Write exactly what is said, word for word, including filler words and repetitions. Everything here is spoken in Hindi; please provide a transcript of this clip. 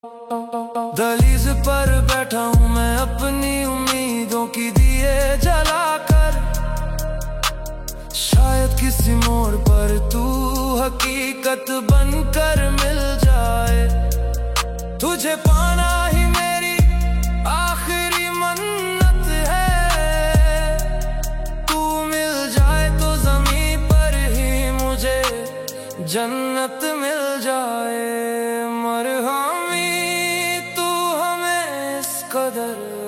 दहलीज पर बैठा हूँ मैं अपनी उम्मीदों की दिए जलाकर। शायद किसी मोड़ पर तू हकीकत बनकर मिल जाए। तुझे पाना ही मेरी आखिरी मन्नत है। तू मिल जाए तो ज़मीं पर ही मुझे जन्नत मिल जाए। मरहमी तू हमें इस कदर